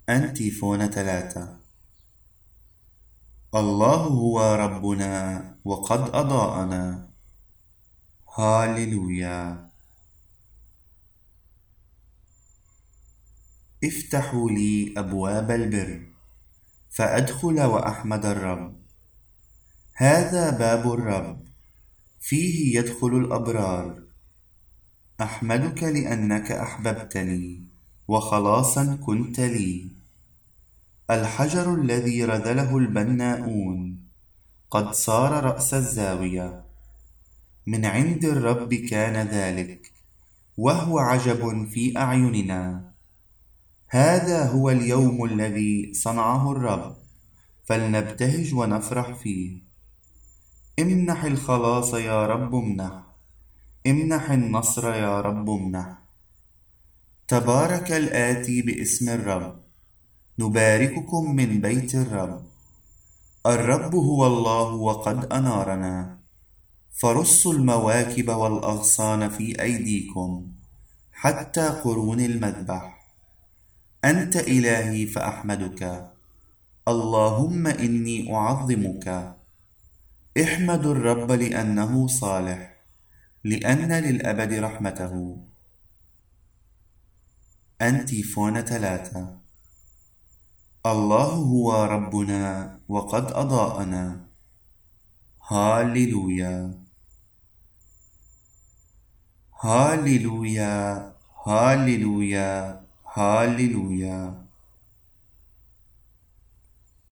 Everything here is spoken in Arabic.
أنتيفون 3. الله هو ربنا وقد أضاءنا. هاليلويا. افتحوا لي أبواب البر فأدخل وأحمد الرب. هذا باب الرب، فيه يدخل الأبرار. أحمدك لأنك أحببتني وخلاصا كنت لي. الحجر الذي رذله البناؤون قد صار رأس الزاوية. من عند الرب كان ذلك، وهو عجب في أعيننا. هذا هو اليوم الذي صنعه الرب، فلنبتهج ونفرح فيه. امنح الخلاص يا رب، امنح النصر يا رب امنح. تبارك الآتي باسم الرب، نبارككم من بيت الرب. الرب هو الله وقد أنارنا. فرصوا المواكب والأغصان في أيديكم حتى قرون المذبح. أنت إلهي فأحمدك، اللهم إني أعظمك. احمدوا الرب لأنه صالح، لأن للأبد رحمته. أنتيفون 3. الله هو ربنا وقد أضاءنا. هاليلويا. هاليلويا. هاليلويا. هاليلويا.